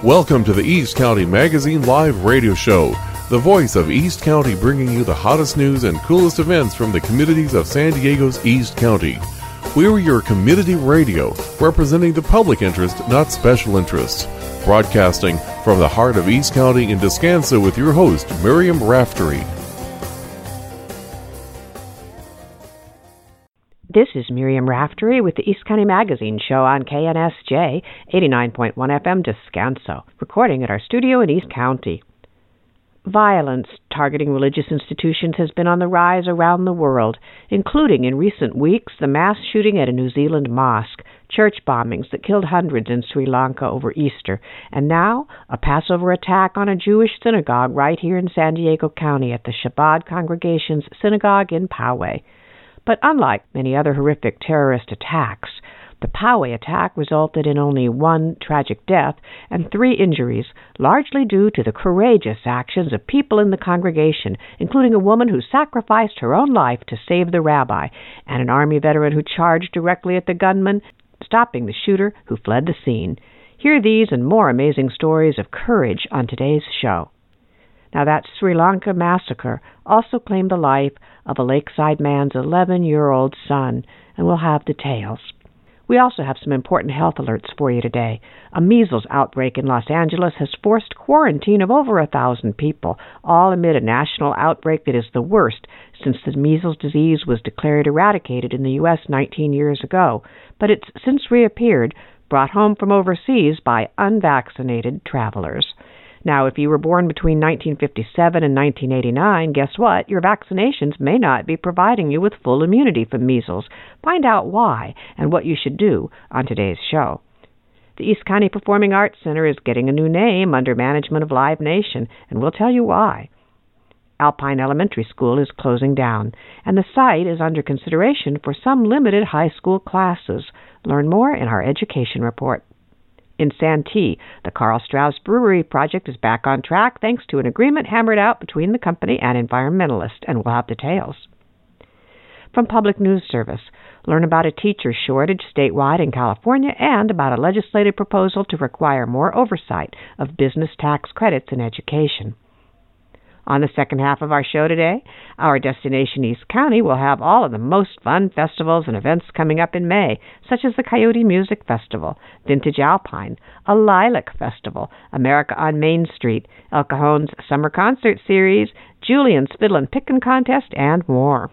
Welcome to the East County Magazine Live Radio Show, the voice of East County, bringing you the hottest news and coolest events from the communities of San Diego's East County. We're your community radio, representing the public interest, not special interests. Broadcasting from the heart of East County in Descanso with your host, Miriam Raftery. This is Miriam Raftery with the East County Magazine Show on KNSJ 89.1 FM Descanso, recording at our studio in East County. Violence targeting religious institutions has been on the rise around the world, including in recent weeks the mass shooting at a New Zealand mosque, church bombings that killed hundreds in Sri Lanka over Easter, and now a Passover attack on a Jewish synagogue right here in San Diego County at the Chabad Congregation's synagogue in Poway. But unlike many other horrific terrorist attacks, the Poway attack resulted in only one tragic death and 3 injuries, largely due to the courageous actions of people in the congregation, including a woman who sacrificed her own life to save the rabbi, and an Army veteran who charged directly at the gunman, stopping the shooter who fled the scene. Hear these and more amazing stories of courage on today's show. Now, that Sri Lanka massacre also claimed the life of a Lakeside man's 11-year-old son, and we'll have details. We also have some important health alerts for you today. A measles outbreak in Los Angeles has forced quarantine of over 1,000 people, all amid a national outbreak that is the worst since the measles disease was declared eradicated in the U.S. 19 years ago, but it's since reappeared, brought home from overseas by unvaccinated travelers. Now, if you were born between 1957 and 1989, guess what? Your vaccinations may not be providing you with full immunity from measles. Find out why and what you should do on today's show. The East County Performing Arts Center is getting a new name under management of Live Nation, and we'll tell you why. Alpine Elementary School is closing down, and the site is under consideration for some limited high school classes. Learn more in our education report. In Santee, the Karl Strauss Brewery project is back on track thanks to an agreement hammered out between the company and environmentalists, and we'll have details. From Public News Service, learn about a teacher shortage statewide in California and about a legislative proposal to require more oversight of business tax credits in education. On the second half of our show today, our destination East County will have all of the most fun festivals and events coming up in May, such as the Coyote Music Festival, Vintage Alpine, a Lilac Festival, America on Main Street, El Cajon's Summer Concert Series, Julian's Fiddle and Pickin' Contest, and more.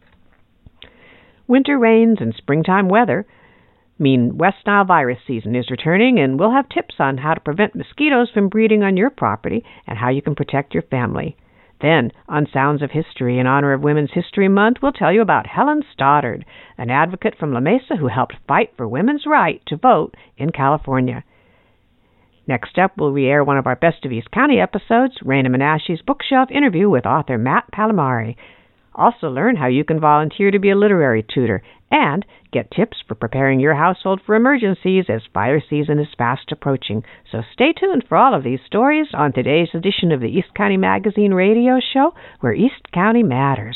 Winter rains and springtime weather mean West Nile virus season is returning, and we'll have tips on how to prevent mosquitoes from breeding on your property and how you can protect your family. Then, on Sounds of History, in honor of Women's History Month, we'll tell you about Helen Stoddard, an advocate from La Mesa who helped fight for women's right to vote in California. Next up, we'll re-air one of our Best of East County episodes, Raina Menashe's bookshelf interview with author Matt Palomari. Also learn how you can volunteer to be a literary tutor and get tips for preparing your household for emergencies as fire season is fast approaching. So stay tuned for all of these stories on today's edition of the East County Magazine Radio Show, where East County matters.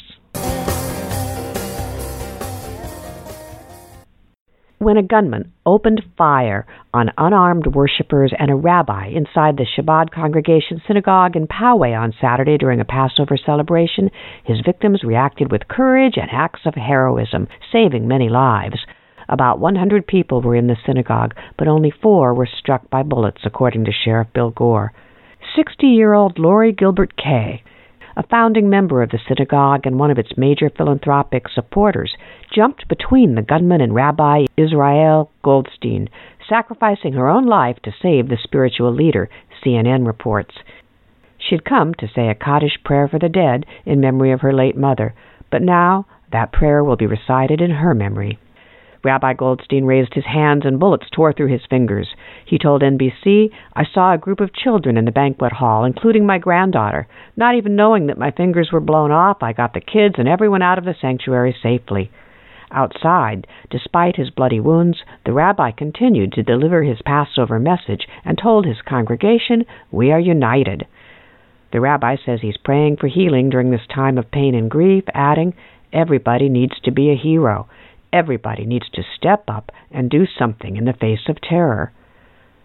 When a gunman opened fire on unarmed worshipers and a rabbi inside the Chabad Congregation Synagogue in Poway on Saturday during a Passover celebration, his victims reacted with courage and acts of heroism, saving many lives. About 100 people were in the synagogue, but only 4 were struck by bullets, according to Sheriff Bill Gore. 60-year-old Lori Gilbert Kay, a founding member of the synagogue and one of its major philanthropic supporters, jumped between the gunman and Rabbi Israel Goldstein, sacrificing her own life to save the spiritual leader, CNN reports. She'd come to say a Kaddish prayer for the dead in memory of her late mother, but now that prayer will be recited in her memory. Rabbi Goldstein raised his hands and bullets tore through his fingers. He told NBC, "I saw a group of children in the banquet hall, including my granddaughter. Not even knowing that my fingers were blown off, I got the kids and everyone out of the sanctuary safely." Outside, despite his bloody wounds, the rabbi continued to deliver his Passover message and told his congregation, "We are united." The rabbi says he's praying for healing during this time of pain and grief, adding, "Everybody needs to be a hero. Everybody needs to step up and do something in the face of terror."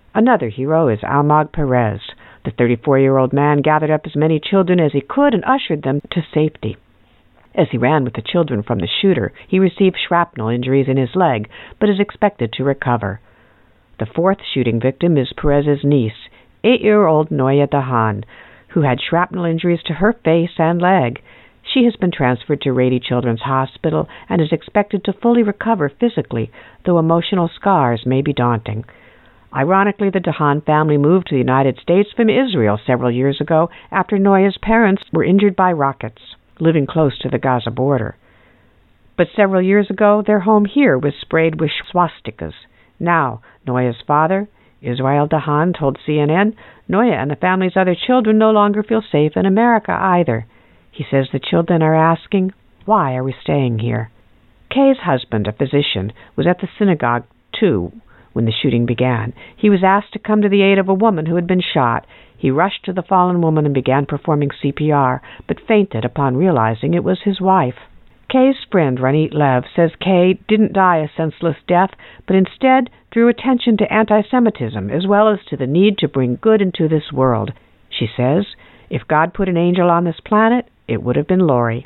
Another hero is Almog Perez. The 34-year-old man gathered up as many children as he could and ushered them to safety. As he ran with the children from the shooter, he received shrapnel injuries in his leg, but is expected to recover. The fourth shooting victim is Perez's niece, 8-year-old Noya Dahan, who had shrapnel injuries to her face and leg. She has been transferred to Rady Children's Hospital and is expected to fully recover physically, though emotional scars may be daunting. Ironically, the Dahan family moved to the United States from Israel several years ago after Noya's parents were injured by rockets, living close to the Gaza border. But several years ago, their home here was sprayed with swastikas. Now, Noya's father, Israel Dahan, told CNN, Noya and the family's other children no longer feel safe in America either. He says the children are asking, why are we staying here? Kay's husband, a physician, was at the synagogue, too, when the shooting began. He was asked to come to the aid of a woman who had been shot. He rushed to the fallen woman and began performing CPR, but fainted upon realizing it was his wife. Kay's friend, Ronit Lev, says Kay didn't die a senseless death, but instead drew attention to anti-Semitism as well as to the need to bring good into this world. She says, if God put an angel on this planet, it would have been Lori.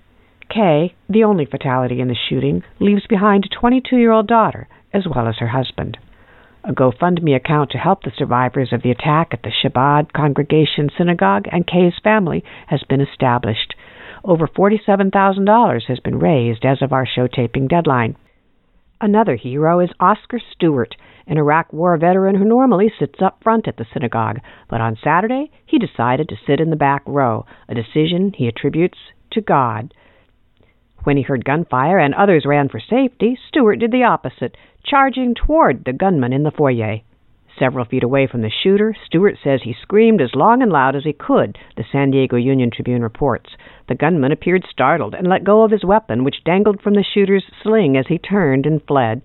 Kay, the only fatality in the shooting, leaves behind a 22-year-old daughter, as well as her husband. A GoFundMe account to help the survivors of the attack at the Chabad Congregation Synagogue and Kay's family has been established. Over $47,000 has been raised as of our show taping deadline. Another hero is Oscar Stewart, an Iraq War veteran who normally sits up front at the synagogue, but on Saturday he decided to sit in the back row, a decision he attributes to God. When he heard gunfire and others ran for safety, Stewart did the opposite, charging toward the gunman in the foyer. Several feet away from the shooter, Stewart says he screamed as long and loud as he could, the San Diego Union-Tribune reports. The gunman appeared startled and let go of his weapon, which dangled from the shooter's sling as he turned and fled.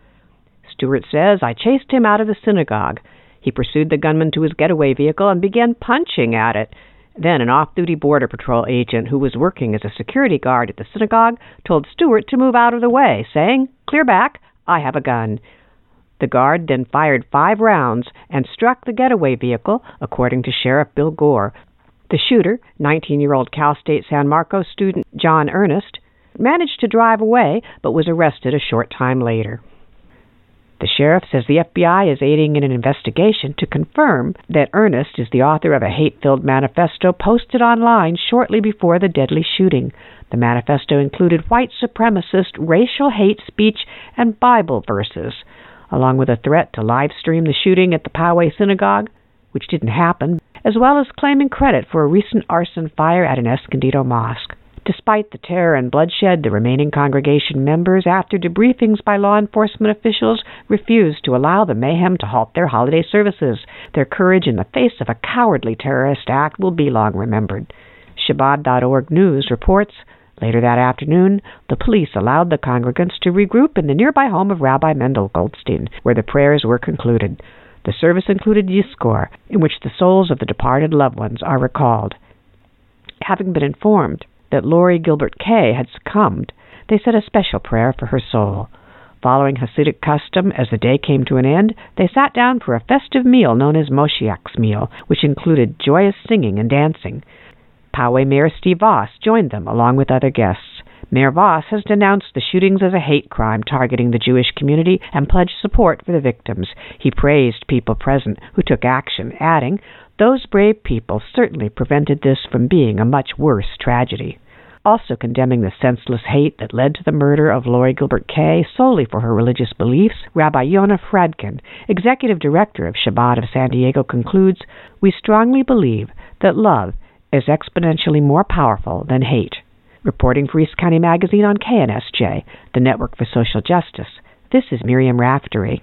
Stewart says, I chased him out of the synagogue. He pursued the gunman to his getaway vehicle and began punching at it. Then an off-duty Border Patrol agent who was working as a security guard at the synagogue told Stewart to move out of the way, saying, clear back, I have a gun. The guard then fired 5 rounds and struck the getaway vehicle, according to Sheriff Bill Gore. The shooter, 19-year-old Cal State San Marcos student John Ernest, managed to drive away but was arrested a short time later. The sheriff says the FBI is aiding in an investigation to confirm that Ernest is the author of a hate-filled manifesto posted online shortly before the deadly shooting. The manifesto included white supremacist racial hate speech and Bible verses, along with a threat to live stream the shooting at the Poway Synagogue, which didn't happen, as well as claiming credit for a recent arson fire at an Escondido mosque. Despite the terror and bloodshed, the remaining congregation members, after debriefings by law enforcement officials, refused to allow the mayhem to halt their holiday services. Their courage in the face of a cowardly terrorist act will be long remembered. Chabad.org News reports, later that afternoon, the police allowed the congregants to regroup in the nearby home of Rabbi Mendel Goldstein, where the prayers were concluded. The service included Yizkor, in which the souls of the departed loved ones are recalled. Having been informed that Lori Gilbert Kay had succumbed, they said a special prayer for her soul. Following Hasidic custom, as the day came to an end, they sat down for a festive meal known as Moshiach's meal, which included joyous singing and dancing. Poway Mayor Steve Voss joined them, along with other guests. Mayor Voss has denounced the shootings as a hate crime targeting the Jewish community and pledged support for the victims. He praised people present who took action, adding, those brave people certainly prevented this from being a much worse tragedy. Also condemning the senseless hate that led to the murder of Lori Gilbert Kay solely for her religious beliefs, Rabbi Yonah Fradkin, executive director of Chabad of San Diego, concludes, we strongly believe that love is exponentially more powerful than hate. Reporting for East County Magazine on KNSJ, the Network for Social Justice, this is Miriam Raftery.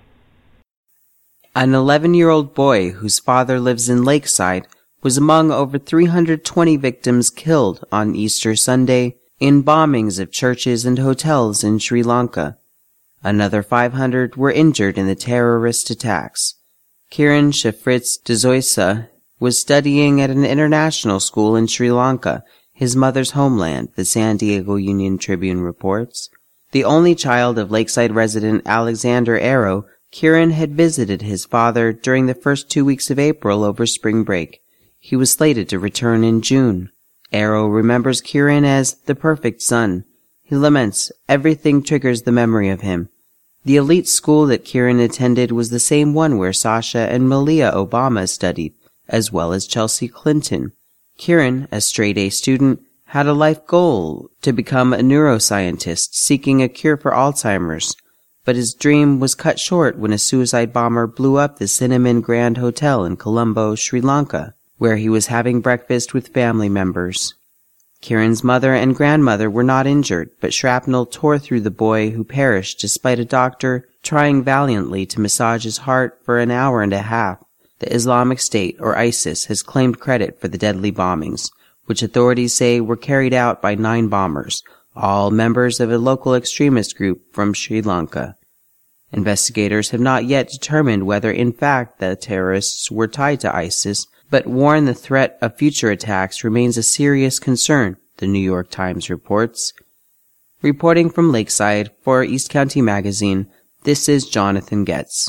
An 11-year-old boy whose father lives in Lakeside was among over 320 victims killed on Easter Sunday in bombings of churches and hotels in Sri Lanka. Another 500 were injured in the terrorist attacks. Kiran Shafritz Dezoisa was studying at an international school in Sri Lanka, his mother's homeland, the San Diego Union Tribune reports. The only child of Lakeside resident Alexander Arrow Kieran had visited his father during the first 2 weeks of April over spring break. He was slated to return in June. Arrow remembers Kieran as the perfect son. He laments everything triggers the memory of him. The elite school that Kieran attended was the same one where Sasha and Malia Obama studied, as well as Chelsea Clinton. Kieran, a straight-A student, had a life goal to become a neuroscientist seeking a cure for Alzheimer's, but his dream was cut short when a suicide bomber blew up the Cinnamon Grand Hotel in Colombo, Sri Lanka, where he was having breakfast with family members. Kieran's mother and grandmother were not injured, but shrapnel tore through the boy who perished despite a doctor trying valiantly to massage his heart for an hour and a half. The Islamic State, or ISIS, has claimed credit for the deadly bombings, which authorities say were carried out by 9 bombers, all members of a local extremist group from Sri Lanka. Investigators have not yet determined whether in fact the terrorists were tied to ISIS, but warn the threat of future attacks remains a serious concern, the New York Times reports. Reporting from Lakeside for East County Magazine, this is Jonathan Getz.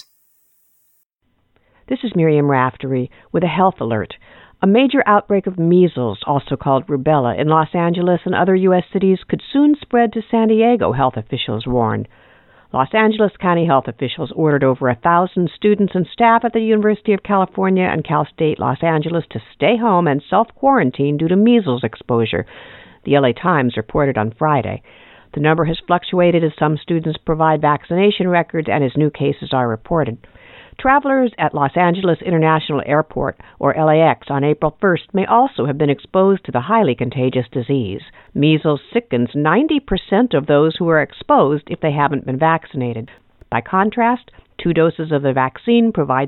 This is Miriam Raftery with a health alert. A major outbreak of measles, also called rubella, in Los Angeles and other U.S. cities could soon spread to San Diego, health officials warned. Los Angeles County health officials ordered over 1,000 students and staff at the University of California and Cal State Los Angeles to stay home and self-quarantine due to measles exposure, the LA Times reported on Friday. The number has fluctuated as some students provide vaccination records and as new cases are reported. Travelers at Los Angeles International Airport, or LAX, on April 1st may also have been exposed to the highly contagious disease. Measles sickens 90% of those who are exposed if they haven't been vaccinated. By contrast, 2 doses of the vaccine provides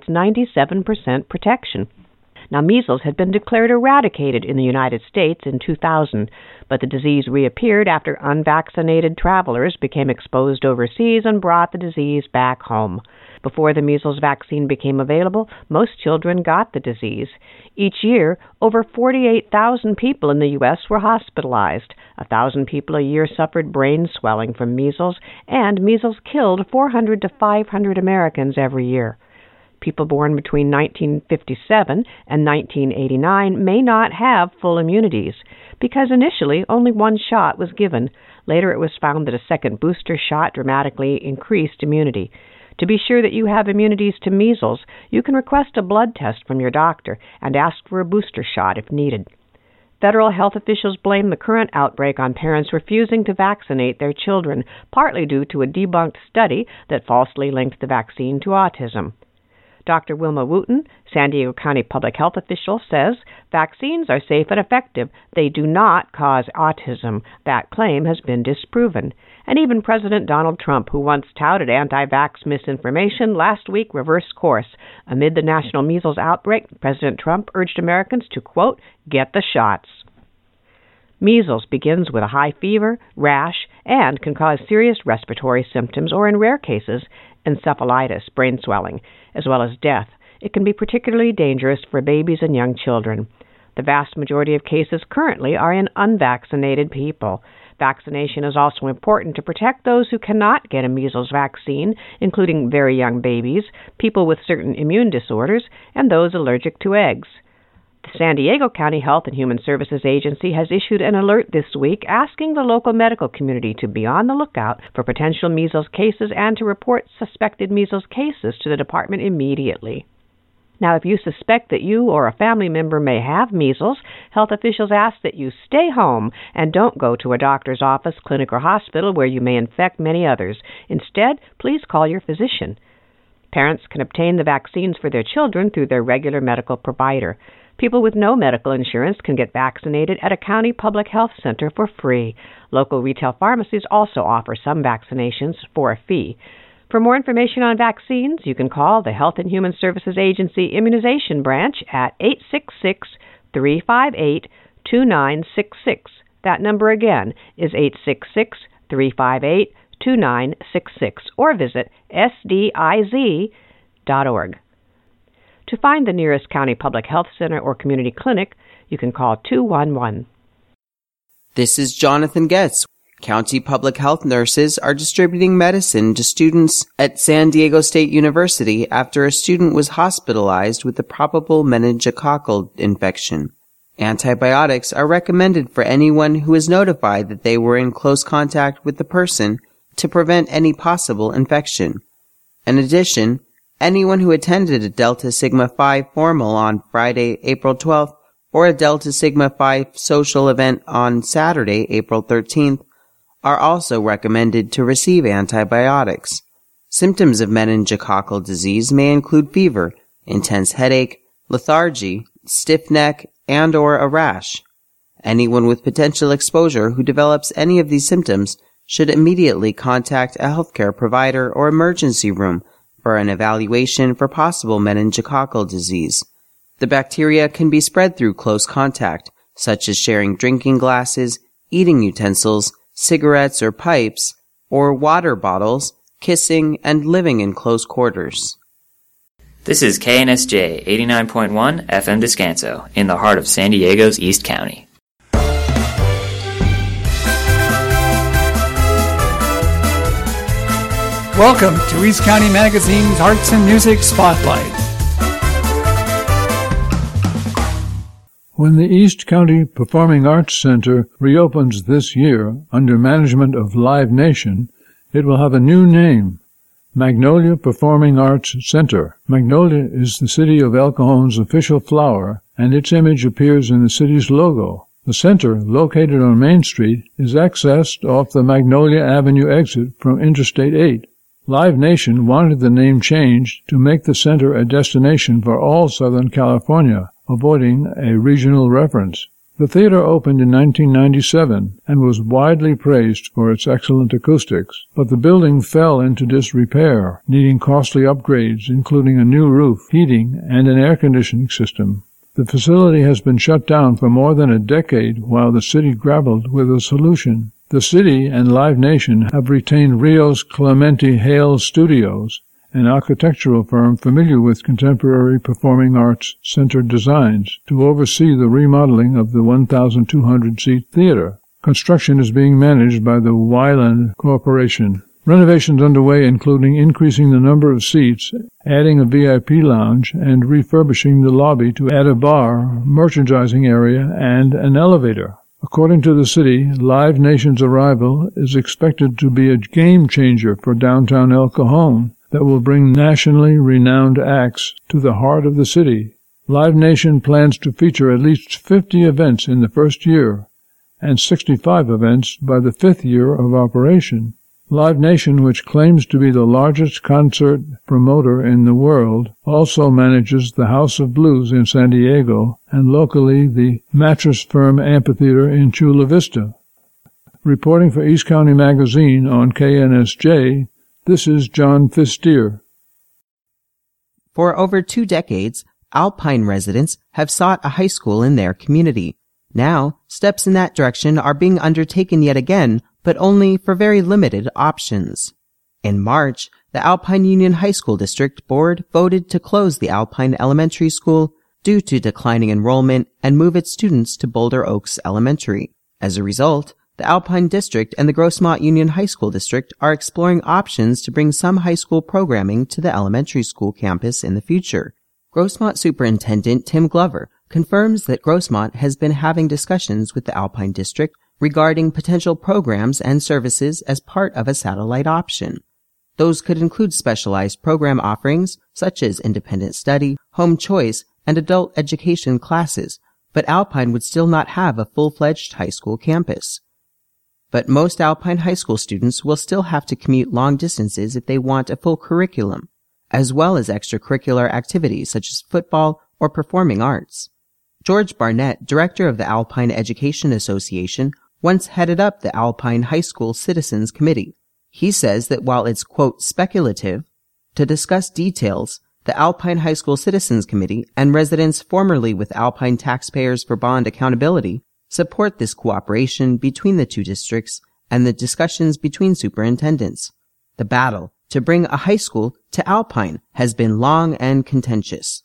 97% protection. Now, measles had been declared eradicated in the United States in 2000, but the disease reappeared after unvaccinated travelers became exposed overseas and brought the disease back home. Before the measles vaccine became available, most children got the disease. Each year, over 48,000 people in the U.S. were hospitalized. 1,000 people a year suffered brain swelling from measles, and measles killed 400 to 500 Americans every year. People born between 1957 and 1989 may not have full immunities, because initially only 1 shot was given. Later it was found that a second booster shot dramatically increased immunity. To be sure that you have immunities to measles, you can request a blood test from your doctor and ask for a booster shot if needed. Federal health officials blame the current outbreak on parents refusing to vaccinate their children, partly due to a debunked study that falsely linked the vaccine to autism. Dr. Wilma Wooten, San Diego County public health official, says vaccines are safe and effective. They do not cause autism. That claim has been disproven. And even President Donald Trump, who once touted anti-vax misinformation, last week reversed course. Amid the national measles outbreak, President Trump urged Americans to, quote, get the shots. Measles begins with a high fever, rash, and can cause serious respiratory symptoms or, in rare cases, encephalitis, brain swelling, as well as death. It can be particularly dangerous for babies and young children. The vast majority of cases currently are in unvaccinated people. Vaccination is also important to protect those who cannot get a measles vaccine, including very young babies, people with certain immune disorders, and those allergic to eggs. The San Diego County Health and Human Services Agency has issued an alert this week asking the local medical community to be on the lookout for potential measles cases and to report suspected measles cases to the department immediately. Now, if you suspect that you or a family member may have measles, health officials ask that you stay home and don't go to a doctor's office, clinic, or hospital where you may infect many others. Instead, please call your physician. Parents can obtain the vaccines for their children through their regular medical provider. People with no medical insurance can get vaccinated at a county public health center for free. Local retail pharmacies also offer some vaccinations for a fee. For more information on vaccines, you can call the Health and Human Services Agency Immunization Branch at 866-358-2966. That number again is 866-358-2966, or visit sdiz.org. To find the nearest county public health center or community clinic, you can call 211. This is Jonathan Getz County public health nurses are distributing medicine to students at San Diego State University after a student was hospitalized with a probable meningococcal infection. Antibiotics are recommended for anyone who is notified that they were in close contact with the person to prevent any possible infection. In addition, anyone who attended a Delta Sigma Phi formal on Friday, April 12th, or a Delta Sigma Phi social event on Saturday, April 13th, are also recommended to receive antibiotics. Symptoms of meningococcal disease may include fever, intense headache, lethargy, stiff neck, and/or a rash. Anyone with potential exposure who develops any of these symptoms should immediately contact a healthcare provider or emergency room for an evaluation for possible meningococcal disease. The bacteria can be spread through close contact, such as sharing drinking glasses, eating utensils, cigarettes or pipes, or water bottles, kissing, and living in close quarters. This is KNSJ 89.1 FM Descanso, in the heart of San Diego's East County. Welcome to East County Magazine's Arts and Music Spotlight. When the East County Performing Arts Center reopens this year under management of Live Nation, it will have a new name, Magnolia Performing Arts Center. Magnolia is the city of El Cajon's official flower, and its image appears in the city's logo. The center, located on Main Street, is accessed off the Magnolia Avenue exit from Interstate 8. Live Nation wanted the name changed to make the center a destination for all Southern California, avoiding a regional reference. The theater opened in 1997 and was widely praised for its excellent acoustics, but the building fell into disrepair, needing costly upgrades, including a new roof, heating, and an air conditioning system. The facility has been shut down for more than a decade while the city grappled with a solution. The city and Live Nation have retained Rios Clemente Hale Studios, an architectural firm familiar with contemporary performing arts center designs, to oversee the remodeling of the 1,200-seat theater. Construction is being managed by the Weiland Corporation. Renovations underway, including increasing the number of seats, adding a VIP lounge, and refurbishing the lobby to add a bar, merchandising area, and an elevator. According to the city, Live Nation's arrival is expected to be a game-changer for downtown El Cajon that will bring nationally renowned acts to the heart of the city. Live Nation plans to feature at least 50 events in the first year and 65 events by the fifth year of operation. Live Nation, which claims to be the largest concert promoter in the world, also manages the House of Blues in San Diego and locally the Mattress Firm Amphitheater in Chula Vista. Reporting for East County Magazine on KNSJ, this is John Fistier. For over 2 decades, Alpine residents have sought a high school in their community. Now, steps in that direction are being undertaken yet again, but only for very limited options. In March, the Alpine Union High School District Board voted to close the Alpine Elementary School due to declining enrollment and move its students to Boulder Oaks Elementary. As a result, the Alpine District and the Grossmont Union High School District are exploring options to bring some high school programming to the elementary school campus in the future. Grossmont Superintendent Tim Glover confirms that Grossmont has been having discussions with the Alpine District regarding potential programs and services as part of a satellite option. Those could include specialized program offerings such as independent study, home choice, and adult education classes, but Alpine would still not have a full-fledged high school campus. But most Alpine high school students will still have to commute long distances if they want a full curriculum, as well as extracurricular activities such as football or performing arts. George Barnett, director of the Alpine Education Association, once headed up the Alpine High School Citizens Committee. He says that while it's, quote, speculative to discuss details, the Alpine High School Citizens Committee and residents formerly with Alpine Taxpayers for Bond Accountability support this cooperation between the two districts and the discussions between superintendents. The battle to bring a high school to Alpine has been long and contentious.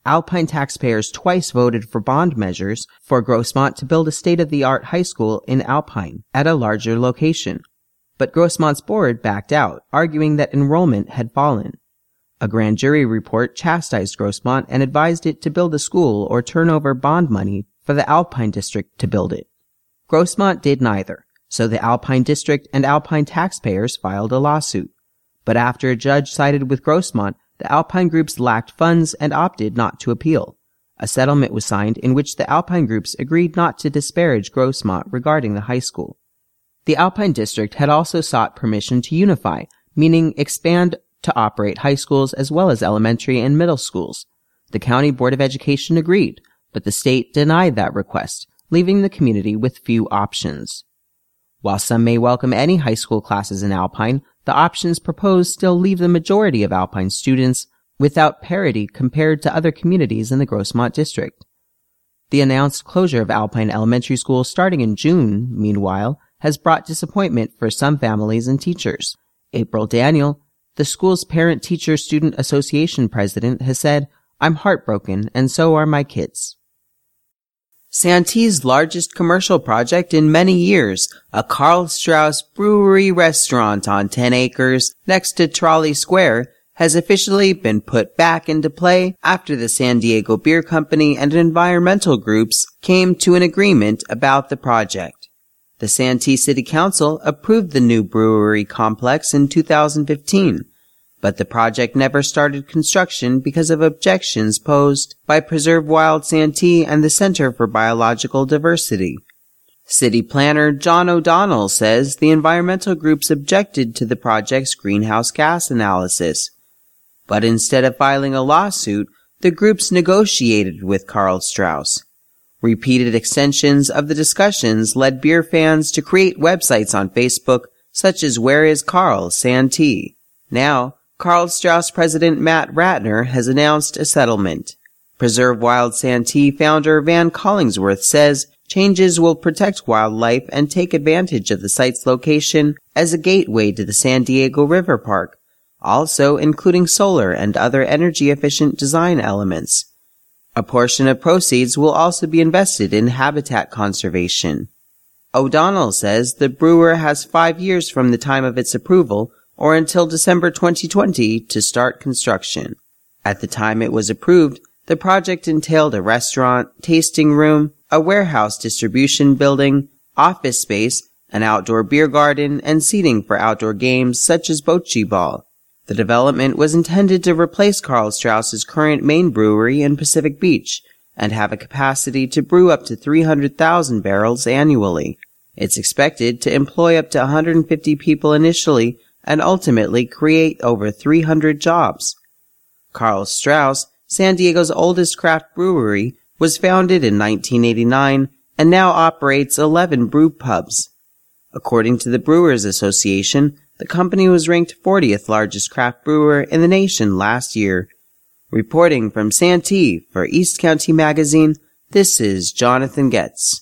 Alpine taxpayers twice voted for bond measures for Grossmont to build a state-of-the-art high school in Alpine at a larger location. But Grossmont's board backed out, arguing that enrollment had fallen. A grand jury report chastised Grossmont and advised it to build a school or turn over bond money for the Alpine district to build it. Grossmont did neither, so the Alpine district and Alpine taxpayers filed a lawsuit. But after a judge sided with Grossmont, the Alpine groups lacked funds and opted not to appeal. A settlement was signed in which the Alpine groups agreed not to disparage Grossmont regarding the high school. The Alpine district had also sought permission to unify, meaning expand to operate high schools as well as elementary and middle schools. The County Board of Education agreed, but the state denied that request, leaving the community with few options. While some may welcome any high school classes in Alpine, the options proposed still leave the majority of Alpine students without parity compared to other communities in the Grossmont district. The announced closure of Alpine Elementary School starting in June, meanwhile, has brought disappointment for some families and teachers. April Daniel, the school's Parent-Teacher-Student Association president, has said, "I'm heartbroken, and so are my kids." Santee's largest commercial project in many years, a Karl Strauss brewery restaurant on 10 acres next to Trolley Square, has officially been put back into play after the San Diego Beer Company and environmental groups came to an agreement about the project. The Santee City Council approved the new brewery complex in 2015, but the project never started construction because of objections posed by Preserve Wild Santee and the Center for Biological Diversity. City planner John O'Donnell says the environmental groups objected to the project's greenhouse gas analysis. But instead of filing a lawsuit, the groups negotiated with Karl Strauss. Repeated extensions of the discussions led beer fans to create websites on Facebook such as Where is Karl Santee? Now, Karl Strauss president Matt Ratner has announced a settlement. Preserve Wild Santee founder Van Collingsworth says changes will protect wildlife and take advantage of the site's location as a gateway to the San Diego River Park, also including solar and other energy-efficient design elements. A portion of proceeds will also be invested in habitat conservation. O'Donnell says the brewer has 5 years from the time of its approval or until December 2020 to start construction. At the time it was approved, the project entailed a restaurant, tasting room, a warehouse distribution building, office space, an outdoor beer garden, and seating for outdoor games such as bocce ball. The development was intended to replace Karl Strauss's current main brewery in Pacific Beach and have a capacity to brew up to 300,000 barrels annually. It's expected to employ up to 150 people initially and ultimately create over 300 jobs. Karl Strauss, San Diego's oldest craft brewery, was founded in 1989 and now operates 11 brew pubs. According to the Brewers Association, the company was ranked 40th largest craft brewer in the nation last year. Reporting from Santee for East County Magazine, this is Jonathan Getz.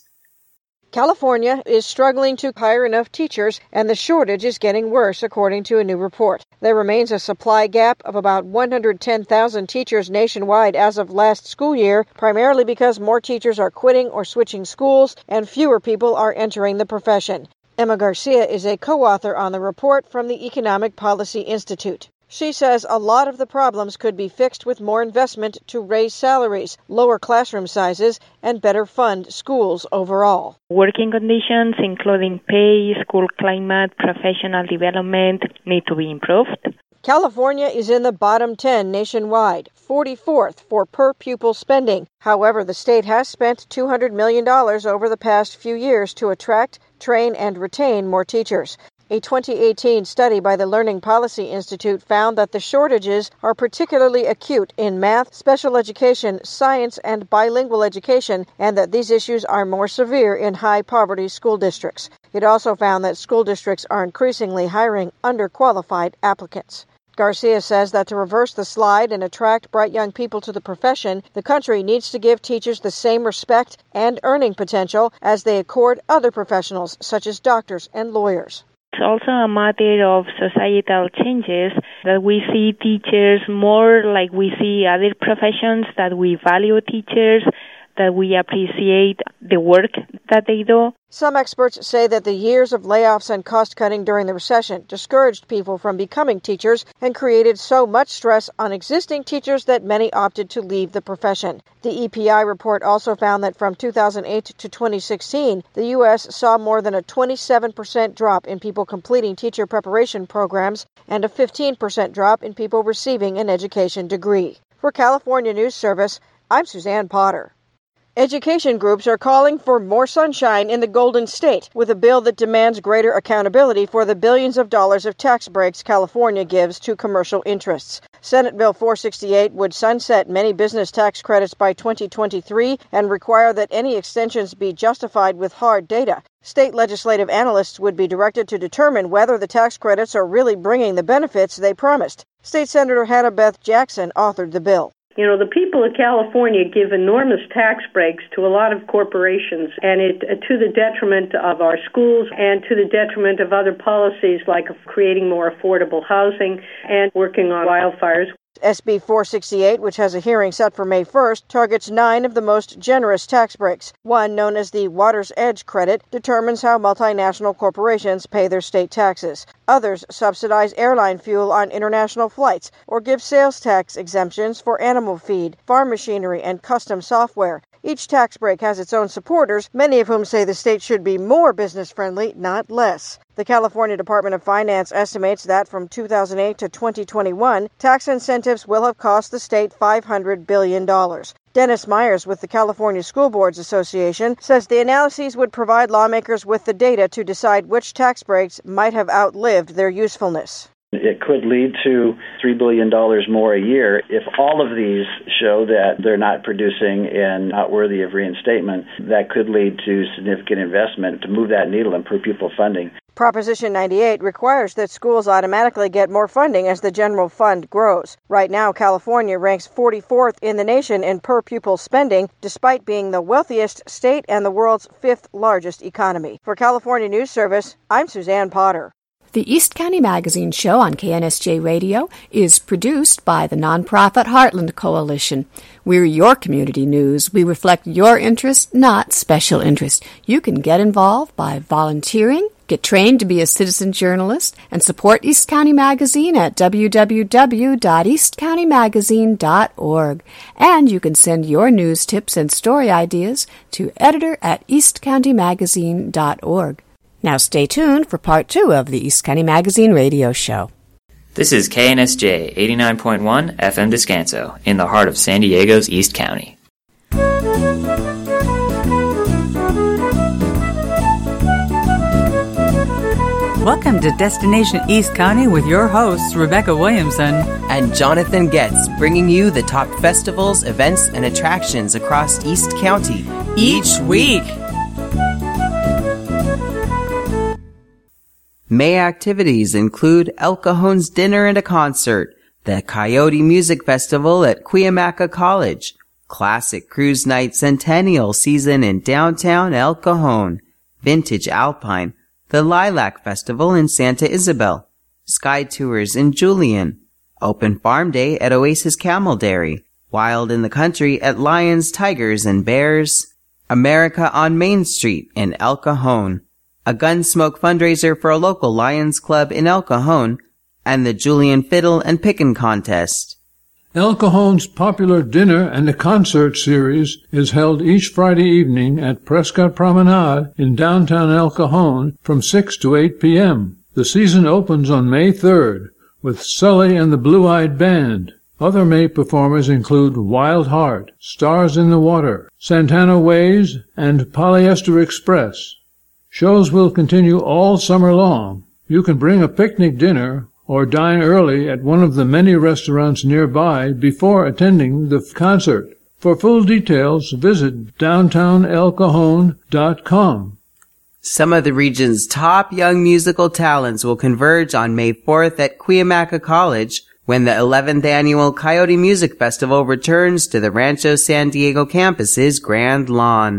California is struggling to hire enough teachers, and the shortage is getting worse, according to a new report. There remains a supply gap of about 110,000 teachers nationwide as of last school year, primarily because more teachers are quitting or switching schools, and fewer people are entering the profession. Emma Garcia is a co-author on the report from the Economic Policy Institute. She says a lot of the problems could be fixed with more investment to raise salaries, lower classroom sizes, and better fund schools overall. Working conditions, including pay, school climate, professional development, need to be improved. California is in the bottom 10 nationwide, 44th for per-pupil spending. However, the state has spent $200 million over the past few years to attract, train, and retain more teachers. A 2018 study by the Learning Policy Institute found that the shortages are particularly acute in math, special education, science, and bilingual education, and that these issues are more severe in high-poverty school districts. It also found that school districts are increasingly hiring underqualified applicants. Garcia says that to reverse the slide and attract bright young people to the profession, the country needs to give teachers the same respect and earning potential as they accord other professionals, such as doctors and lawyers. It's also a matter of societal changes that we see teachers more like we see other professions, that we value teachers, that we appreciate the work that they do. Some experts say that the years of layoffs and cost-cutting during the recession discouraged people from becoming teachers and created so much stress on existing teachers that many opted to leave the profession. The EPI report also found that from 2008 to 2016, the U.S. saw more than a 27% drop in people completing teacher preparation programs and a 15% drop in people receiving an education degree. For California News Service, I'm Suzanne Potter. Education groups are calling for more sunshine in the Golden State with a bill that demands greater accountability for the billions of dollars of tax breaks California gives to commercial interests. Senate Bill 468 would sunset many business tax credits by 2023 and require that any extensions be justified with hard data. State legislative analysts would be directed to determine whether the tax credits are really bringing the benefits they promised. State Senator Hannah Beth Jackson authored the bill. You know, the people of California give enormous tax breaks to a lot of corporations, and it to the detriment of our schools and to the detriment of other policies like creating more affordable housing and working on wildfires. SB 468, which has a hearing set for May 1st, targets 9 of the most generous tax breaks. One, known as the Water's Edge Credit, determines how multinational corporations pay their state taxes. Others subsidize airline fuel on international flights or give sales tax exemptions for animal feed, farm machinery, and custom software. Each tax break has its own supporters, many of whom say the state should be more business-friendly, not less. The California Department of Finance estimates that from 2008 to 2021, tax incentives will have cost the state $500 billion. Dennis Myers with the California School Boards Association says the analyses would provide lawmakers with the data to decide which tax breaks might have outlived their usefulness. It could lead to $3 billion more a year. If all of these show that they're not producing and not worthy of reinstatement, that could lead to significant investment to move that needle and per pupil funding. Proposition 98 requires that schools automatically get more funding as the general fund grows. Right now, California ranks 44th in the nation in per pupil spending, despite being the wealthiest state and the world's 5th largest economy. For California News Service, I'm Suzanne Potter. The East County Magazine Show on KNSJ Radio is produced by the nonprofit Heartland Coalition. We're your community news. We reflect your interests, not special interest. You can get involved by volunteering, get trained to be a citizen journalist, and support East County Magazine at www.eastcountymagazine.org. And you can send your news tips and story ideas to editor@eastcountymagazine.org. Now stay tuned for part 2 of the East County Magazine radio show. This is KNSJ 89.1 FM Descanso, in the heart of San Diego's East County. Welcome to Destination East County with your hosts, Rebecca Williamson and Jonathan Getz, bringing you the top festivals, events, and attractions across East County each week. May activities include El Cajon's Dinner and a Concert, the Coyote Music Festival at Cuyamaca College, Classic Cruise Night Centennial Season in downtown El Cajon, Vintage Alpine, the Lilac Festival in Santa Isabel, Sky Tours in Julian, Open Farm Day at Oasis Camel Dairy, Wild in the Country at Lions, Tigers, and Bears, America on Main Street in El Cajon, a Gunsmoke fundraiser for a local Lions Club in El Cajon, and the Julian Fiddle and Pickin' Contest. El Cajon's popular Dinner and a Concert series is held each Friday evening at Prescott Promenade in downtown El Cajon from 6 to 8 p.m. The season opens on May 3rd with Sully and the Blue-Eyed Band. Other May performers include Wild Heart, Stars in the Water, Santana Ways, and Polyester Express. Shows will continue all summer long. You can bring a picnic dinner or dine early at one of the many restaurants nearby before attending the concert. For full details, visit downtownelcajon.com. Some of the region's top young musical talents will converge on May 4th at Cuyamaca College when the 11th annual Coyote Music Festival returns to the Rancho San Diego campus's Grand Lawn.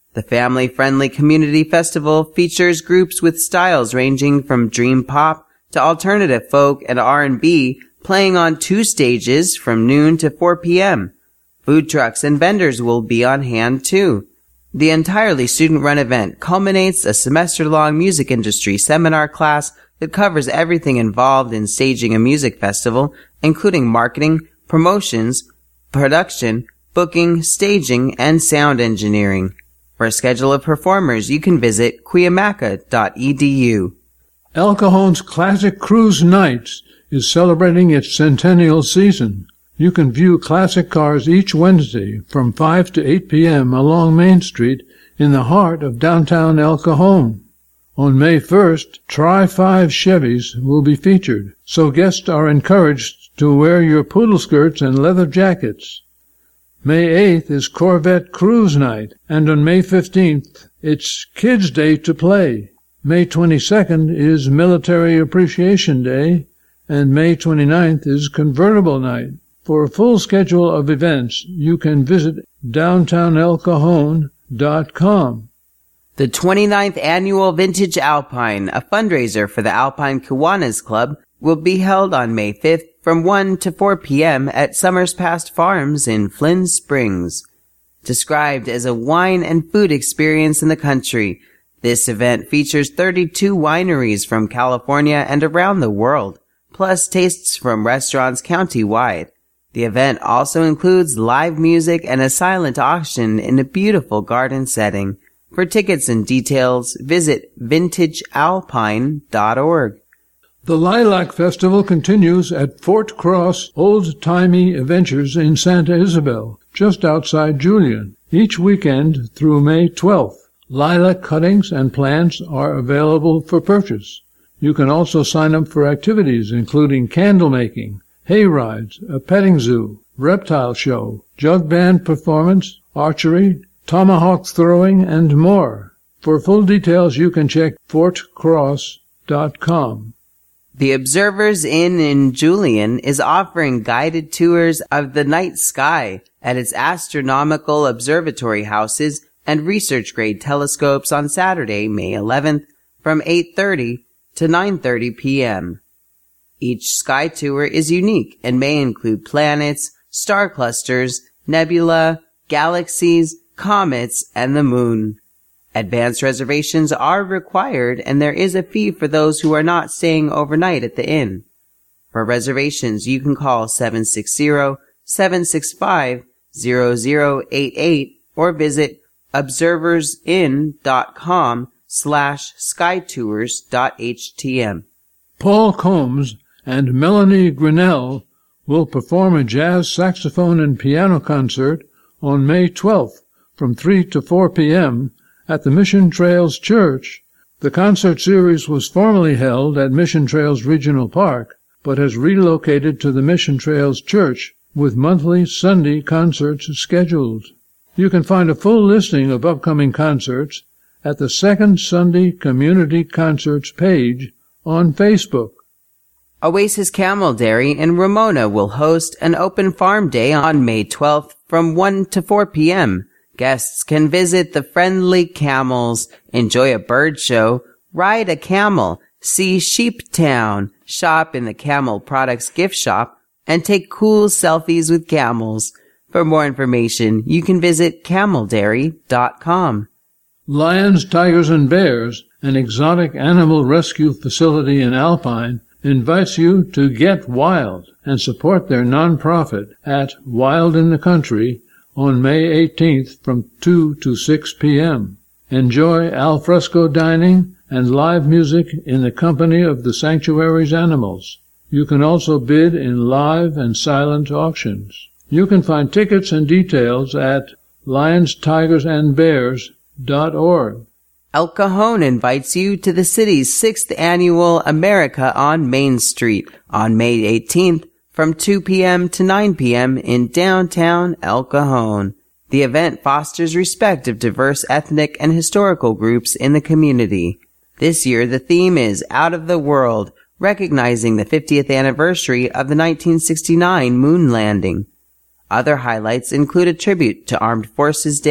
The family-friendly community festival features groups with styles ranging from dream pop to alternative folk and R&B, playing on 2 stages from noon to 4 p.m. Food trucks and vendors will be on hand too. The entirely student-run event culminates a semester-long music industry seminar class that covers everything involved in staging a music festival, including marketing, promotions, production, booking, staging, and sound engineering. For a schedule of performers, you can visit cuyamaca.edu. El Cajon's Classic Cruise Nights is celebrating its centennial season. You can view classic cars each Wednesday from 5 to 8 p.m. along Main Street in the heart of downtown El Cajon. On May 1st, Tri-5 Chevys will be featured, so guests are encouraged to wear your poodle skirts and leather jackets. May 8th is Corvette Cruise Night, and on May 15th, it's Kids' Day to play. May 22nd is Military Appreciation Day, and May 29th is Convertible Night. For a full schedule of events, you can visit downtownelcajon.com. The 29th Annual Vintage Alpine, a fundraiser for the Alpine Kiwanis Club, will be held on May 5th from 1 to 4 p.m. at Summers Past Farms in Flynn Springs. Described as a wine and food experience in the country, this event features 32 wineries from California and around the world, plus tastes from restaurants county-wide. The event also includes live music and a silent auction in a beautiful garden setting. For tickets and details, visit vintagealpine.org. The Lilac Festival continues at Fort Cross Old Timey Adventures in Santa Isabel, just outside Julian, each weekend through May 12th. Lilac cuttings and plants are available for purchase. You can also sign up for activities including candle making, hay rides, a petting zoo, reptile show, jug band performance, archery, tomahawk throwing, and more. For full details, you can check fortcross.com. The Observers Inn in Julian is offering guided tours of the night sky at its astronomical observatory houses and research-grade telescopes on Saturday, May 11th, from 8:30 to 9:30 p.m. Each sky tour is unique and may include planets, star clusters, nebula, galaxies, comets, and the moon. Advance reservations are required, and there is a fee for those who are not staying overnight at the inn. For reservations, you can call 760-765-0088 or visit observersinn.com/skytours.htm. Paul Combs and Melanie Grinnell will perform a jazz saxophone and piano concert on May 12th from 3 to 4 p.m. at the Mission Trails Church. The concert series was formerly held at Mission Trails Regional Park, but has relocated to the Mission Trails Church with monthly Sunday concerts scheduled. You can find a full listing of upcoming concerts at the Second Sunday Community Concerts page on Facebook. Oasis Camel Dairy in Ramona will host an open farm day on May 12th from 1 to 4 p.m. Guests can visit the friendly camels, enjoy a bird show, ride a camel, see Sheep Town, shop in the Camel Products gift shop, and take cool selfies with camels. For more information, you can visit cameldairy.com. Lions, Tigers, and Bears, an exotic animal rescue facility in Alpine, invites you to get wild and support their nonprofit at Wild in the Country on May 18th from 2 to 6 p.m. Enjoy al fresco dining and live music in the company of the sanctuary's animals. You can also bid in live and silent auctions. You can find tickets and details at lionstigersandbears.org. El Cajon invites you to the city's 6th annual America on Main Street on May 18th from 2 p.m. to 9 p.m. in downtown El Cajon. The event fosters respect of diverse ethnic and historical groups in the community. This year, the theme is Out of the World, recognizing the 50th anniversary of the 1969 moon landing. Other highlights include a tribute to Armed Forces Day,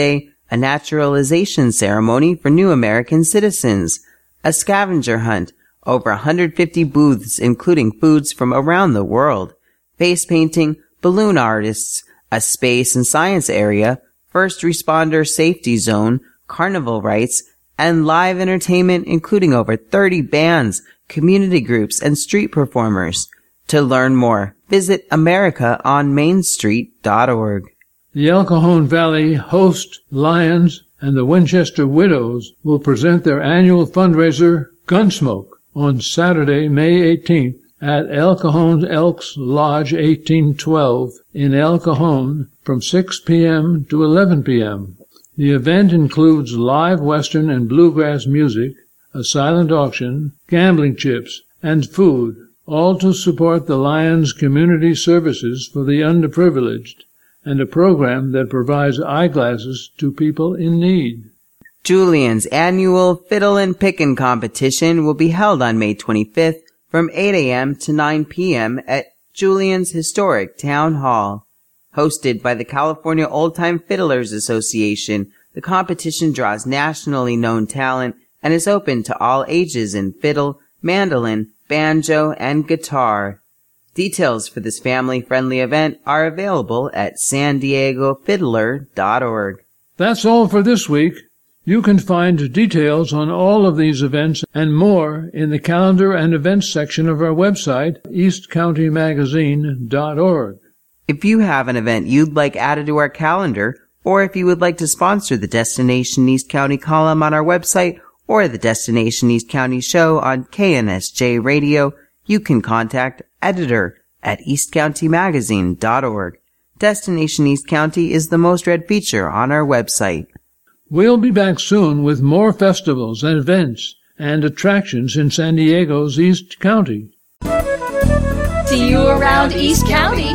a naturalization ceremony for new American citizens, a scavenger hunt, over 150 booths including foods from around the world, face painting, balloon artists, a space and science area, first responder safety zone, carnival rides, and live entertainment including over 30 bands, community groups, and street performers. To learn more, visit AmericaOnMainStreet.org. The El Cajon Valley Host Lions and the Winchester Widows will present their annual fundraiser, Gunsmoke, on Saturday, May 18th at El Cajon Elks Lodge 1812 in El Cajon from 6 p.m. to 11 p.m. The event includes live Western and bluegrass music, a silent auction, gambling chips, and food, all to support the Lions community services for the underprivileged, and a program that provides eyeglasses to people in need. Julian's annual Fiddle and Pickin' competition will be held on May 25th from 8 a.m. to 9 p.m. at Julian's Historic Town Hall. Hosted by the California Old-Time Fiddlers Association, the competition draws nationally known talent and is open to all ages in fiddle, mandolin, banjo, and guitar. Details for this family-friendly event are available at SanDiegoFiddler.org. That's all for this week. You can find details on all of these events and more in the calendar and events section of our website, eastcountymagazine.org. If you have an event you'd like added to our calendar, or if you would like to sponsor the Destination East County column on our website or the Destination East County show on KNSJ Radio, you can contact editor@eastcountymagazine.org. Destination East County is the most read feature on our website. We'll be back soon with more festivals and events and attractions in San Diego's East County. See you around East County.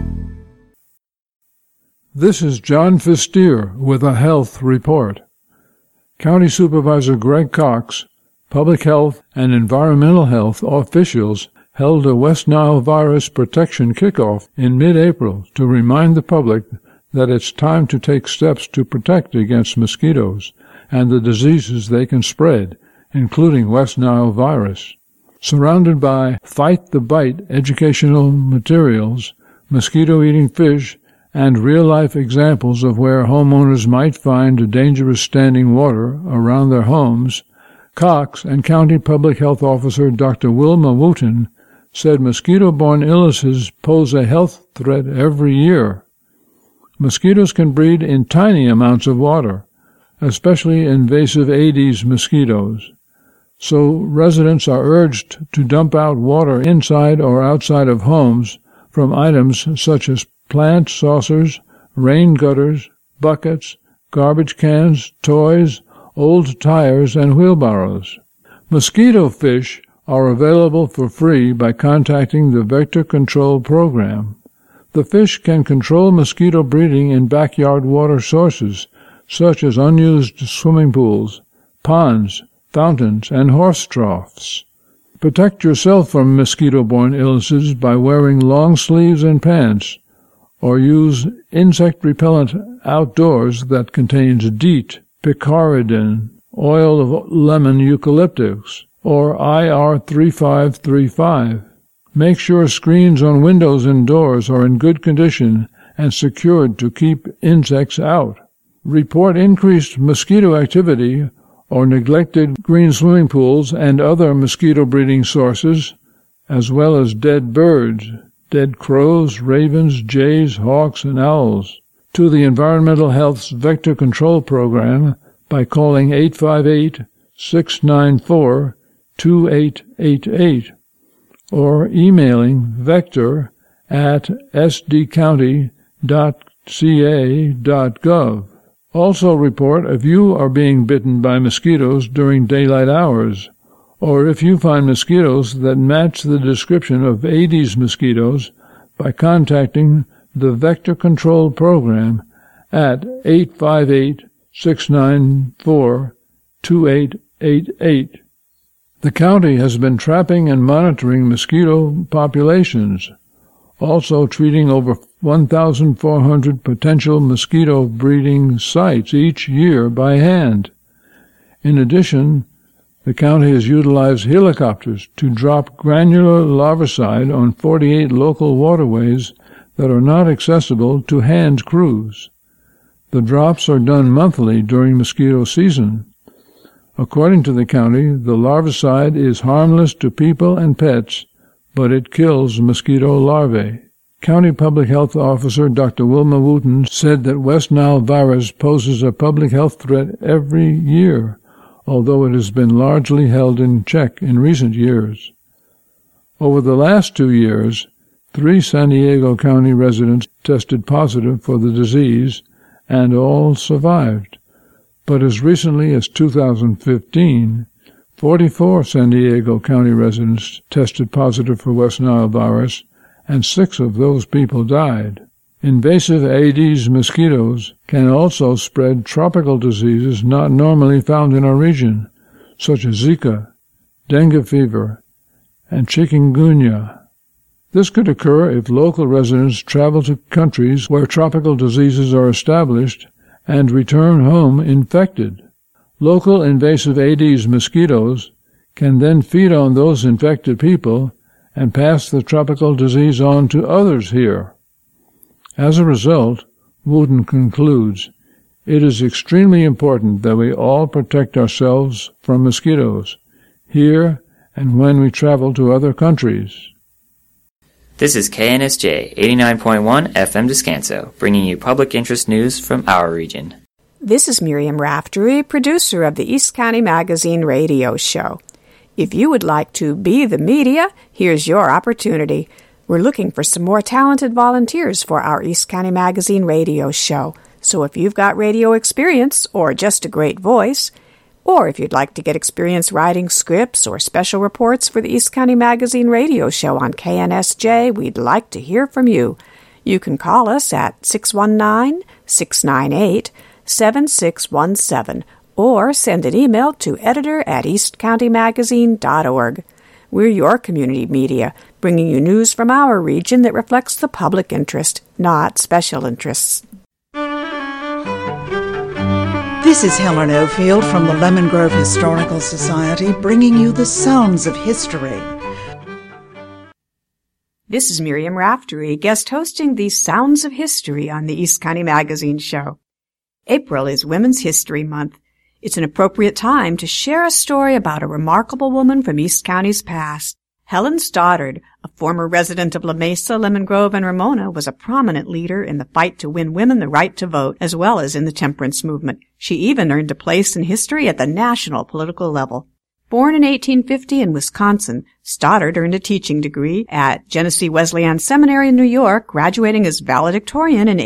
This is John Fistier with a health report. County Supervisor Greg Cox, public health and environmental health officials held a West Nile virus protection kickoff in mid-April to remind the public that it's time to take steps to protect against mosquitoes and the diseases they can spread, including West Nile virus. Surrounded by Fight the Bite educational materials, mosquito-eating fish, and real-life examples of where homeowners might find dangerous standing water around their homes, Cox and County Public Health Officer Dr. Wilma Wooten said mosquito-borne illnesses pose a health threat every year. Mosquitoes can breed in tiny amounts of water, especially invasive Aedes mosquitoes. So residents are urged to dump out water inside or outside of homes from items such as plant saucers, rain gutters, buckets, garbage cans, toys, old tires, and wheelbarrows. Mosquito fish are available for free by contacting the Vector Control Program. The fish can control mosquito breeding in backyard water sources, such as unused swimming pools, ponds, fountains, and horse troughs. Protect yourself from mosquito-borne illnesses by wearing long sleeves and pants, or use insect repellent outdoors that contains DEET, picaridin, oil of lemon eucalyptus, or IR3535. Make sure screens on windows and doors are in good condition and secured to keep insects out. Report increased mosquito activity or neglected green swimming pools and other mosquito breeding sources, as well as dead birds, dead crows, ravens, jays, hawks, and owls, to the Environmental Health's Vector Control Program by calling 858-694-2888 or emailing vector@sdcounty.ca.gov. Also report if you are being bitten by mosquitoes during daylight hours, or if you find mosquitoes that match the description of Aedes mosquitoes by contacting the Vector Control Program at 858-694-2888. The county has been trapping and monitoring mosquito populations. also treating over 1,400 potential mosquito breeding sites each year by hand. In addition, the county has utilized helicopters to drop granular larvicide on 48 local waterways that are not accessible to hand crews. The drops are done monthly during mosquito season. According to the county, the larvicide is harmless to people and pets, but it kills mosquito larvae. County Public Health Officer Dr. Wilma Wooten said that West Nile virus poses a public health threat every year, although it has been largely held in check in recent years. Over the last 2 years, 3 San Diego County residents tested positive for the disease, and all survived. But as recently as 2015, 44 San Diego County residents tested positive for West Nile virus, and 6 of those people died. Invasive Aedes mosquitoes can also spread tropical diseases not normally found in our region, such as Zika, dengue fever, and chikungunya. This could occur if local residents travel to countries where tropical diseases are established and return home infected. Local invasive Aedes mosquitoes can then feed on those infected people and pass the tropical disease on to others here. As a result, Wooten concludes, it is extremely important that we all protect ourselves from mosquitoes, here and when we travel to other countries. This is KNSJ 89.1 FM Descanso, bringing you public interest news from our region. This is Miriam Raftery, producer of the East County Magazine radio show. If you would like to be the media, here's your opportunity. We're looking for some more talented volunteers for our East County Magazine radio show. So if you've got radio experience or just a great voice, or if you'd like to get experience writing scripts or special reports for the East County Magazine radio show on KNSJ, we'd like to hear from you. You can call us at 619-698-7617 or send an email to editor@eastcountymagazine.org. We're your community media, bringing you news from our region that reflects the public interest, not special interests. This is Helen Ofield from the Lemon Grove Historical Society, bringing you the sounds of history. This is Miriam Raftery, guest hosting the Sounds of History on the East County Magazine show. April is Women's History Month. It's an appropriate time to share a story about a remarkable woman from East County's past. Helen Stoddard, a former resident of La Mesa, Lemon Grove, and Ramona, was a prominent leader in the fight to win women the right to vote, as well as in the temperance movement. She even earned a place in history at the national political level. Born in 1850 in Wisconsin, Stoddard earned a teaching degree at Genesee Wesleyan Seminary in New York, graduating as valedictorian in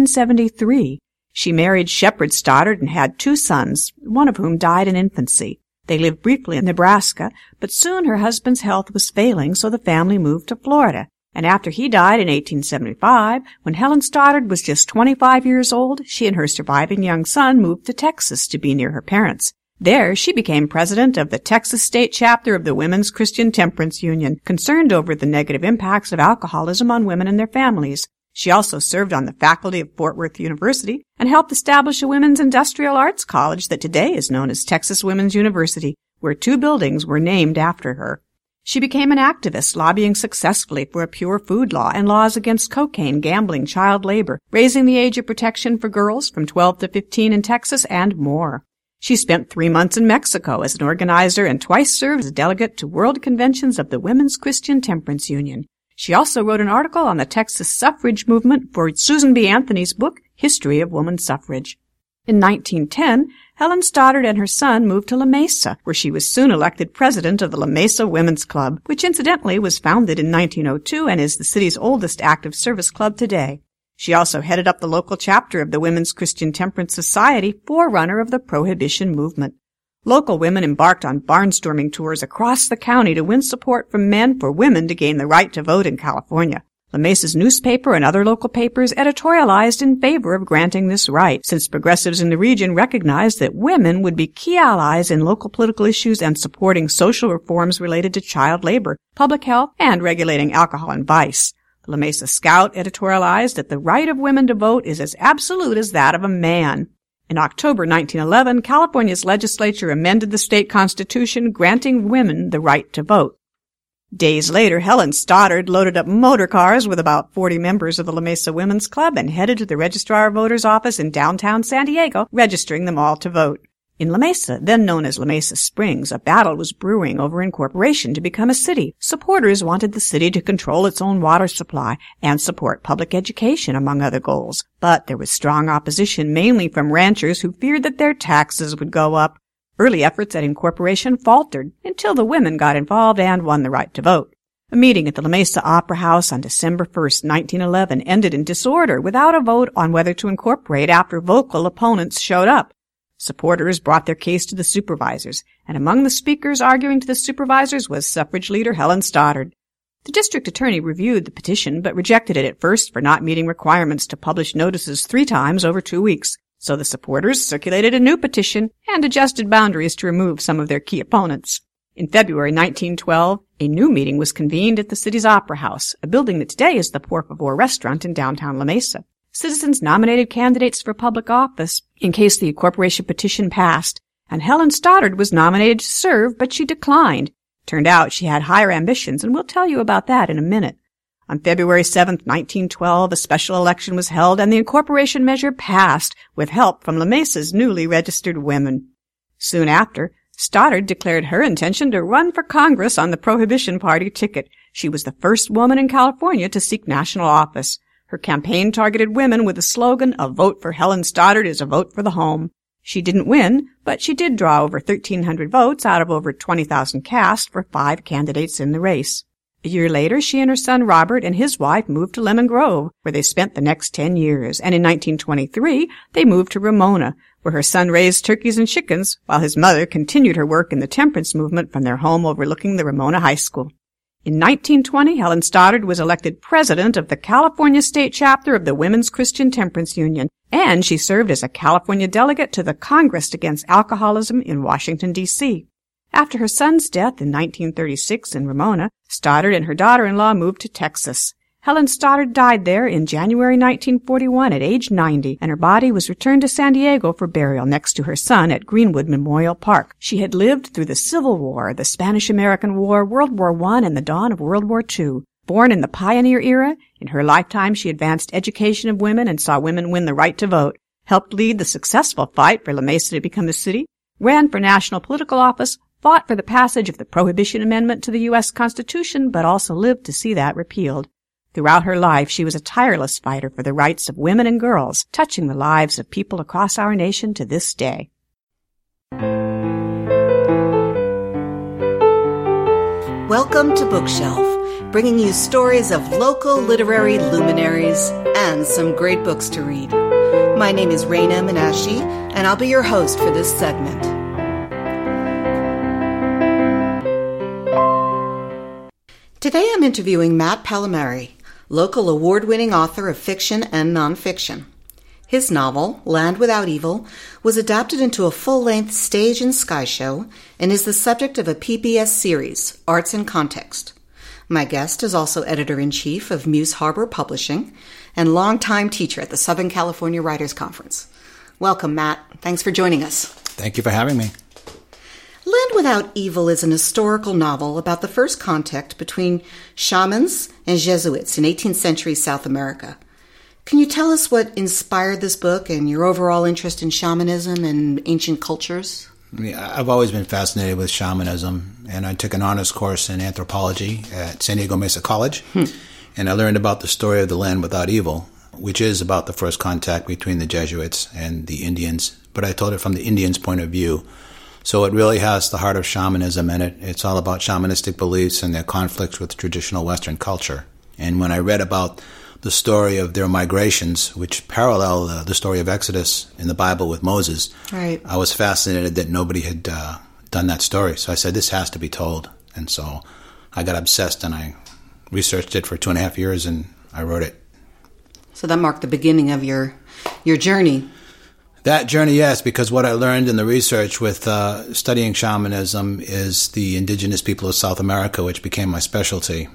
1873. She married Shepard Stoddard and had 2 sons, one of whom died in infancy. They lived briefly in Nebraska, but soon her husband's health was failing, so the family moved to Florida. And after he died in 1875, when Helen Stoddard was just 25 years old, she and her surviving young son moved to Texas to be near her parents. There, she became president of the Texas State Chapter of the Women's Christian Temperance Union, concerned over the negative impacts of alcoholism on women and their families. She also served on the faculty of Fort Worth University and helped establish a women's industrial arts college that today is known as Texas Women's University, where 2 buildings were named after her. She became an activist, lobbying successfully for a pure food law and laws against cocaine, gambling, child labor, raising the age of protection for girls from 12 to 15 in Texas, and more. She spent 3 months in Mexico as an organizer and twice served as a delegate to world conventions of the Women's Christian Temperance Union. She also wrote an article on the Texas suffrage movement for Susan B. Anthony's book, History of Woman Suffrage. In 1910, Helen Stoddard and her son moved to La Mesa, where she was soon elected president of the La Mesa Women's Club, which incidentally was founded in 1902 and is the city's oldest active service club today. She also headed up the local chapter of the Women's Christian Temperance Society, forerunner of the Prohibition movement. Local women embarked on barnstorming tours across the county to win support from men for women to gain the right to vote in California. La Mesa's newspaper and other local papers editorialized in favor of granting this right, since progressives in the region recognized that women would be key allies in local political issues and supporting social reforms related to child labor, public health, and regulating alcohol and vice. La Mesa Scout editorialized that the right of women to vote is as absolute as that of a man. In October 1911, California's legislature amended the state constitution, granting women the right to vote. Days later, Helen Stoddard loaded up motor cars with about 40 members of the La Mesa Women's Club and headed to the Registrar of Voters office in downtown San Diego, registering them all to vote. In La Mesa, then known as La Mesa Springs, a battle was brewing over incorporation to become a city. Supporters wanted the city to control its own water supply and support public education, among other goals. But there was strong opposition, mainly from ranchers who feared that their taxes would go up. Early efforts at incorporation faltered until the women got involved and won the right to vote. A meeting at the La Mesa Opera House on December 1st, 1911 ended in disorder without a vote on whether to incorporate after vocal opponents showed up. Supporters brought their case to the supervisors, and among the speakers arguing to the supervisors was suffrage leader Helen Stoddard. The district attorney reviewed the petition but rejected it at first for not meeting requirements to publish notices 3 times over 2 weeks. So the supporters circulated a new petition and adjusted boundaries to remove some of their key opponents. In February 1912, a new meeting was convened at the city's Opera House, a building that today is the Por Favor restaurant in downtown La Mesa. Citizens nominated candidates for public office in case the incorporation petition passed, and Helen Stoddard was nominated to serve, but she declined. Turned out she had higher ambitions, and we'll tell you about that in a minute. On February 7, 1912, a special election was held and the incorporation measure passed with help from La Mesa's newly registered women. Soon after, Stoddard declared her intention to run for Congress on the Prohibition Party ticket. She was the first woman in California to seek national office. Her campaign targeted women with the slogan, "A vote for Helen Stoddard is a vote for the home." She didn't win, but she did draw over 1,300 votes out of over 20,000 cast for 5 candidates in the race. A year later, she and her son Robert and his wife moved to Lemon Grove, where they spent the next 10 years. And in 1923, they moved to Ramona, where her son raised turkeys and chickens, while his mother continued her work in the temperance movement from their home overlooking the Ramona High School. In 1920, Helen Stoddard was elected president of the California State Chapter of the Women's Christian Temperance Union, and she served as a California delegate to the Congress Against Alcoholism in Washington, D.C. After her son's death in 1936 in Ramona, Stoddard and her daughter-in-law moved to Texas. Helen Stoddard died there in January 1941 at age 90, and her body was returned to San Diego for burial next to her son at Greenwood Memorial Park. She had lived through the Civil War, the Spanish-American War, World War I, and the dawn of World War II. Born in the pioneer era, in her lifetime she advanced education of women and saw women win the right to vote, helped lead the successful fight for La Mesa to become a city, ran for national political office, fought for the passage of the Prohibition Amendment to the U.S. Constitution, but also lived to see that repealed. Throughout her life, she was a tireless fighter for the rights of women and girls, touching the lives of people across our nation to this day. Welcome to Bookshelf, bringing you stories of local literary luminaries and some great books to read. My name is Raina Menashe, and I'll be your host for this segment. Today I'm interviewing Matt Palmieri, local award-winning author of fiction and nonfiction. His novel, Land Without Evil, was adapted into a full-length stage and sky show and is the subject of a PBS series, Arts in Context. My guest is also editor-in-chief of Muse Harbor Publishing and longtime teacher at the Southern California Writers Conference. Welcome, Matt. Thanks for joining us. Thank you for having me. Land Without Evil is an historical novel about the first contact between shamans and Jesuits in 18th century South America. Can you tell us what inspired this book and your overall interest in shamanism and ancient cultures? I've always been fascinated with shamanism, and I took an honors course in anthropology at San Diego Mesa College, and I learned about the story of the Land Without Evil, which is about the first contact between the Jesuits and the Indians, but I told it from the Indians' point of view. So it really has the heart of shamanism in it. It's all about shamanistic beliefs and their conflicts with traditional Western culture. And when I read about the story of their migrations, which parallel the story of Exodus in the Bible with Moses, right, I was fascinated that nobody had done that story. So I said, this has to be told. And so I got obsessed and I researched it for 2.5 years and I wrote it. So that marked the beginning of your journey. That journey, yes, because what I learned in the research with studying shamanism is the indigenous people of South America, which became my specialty.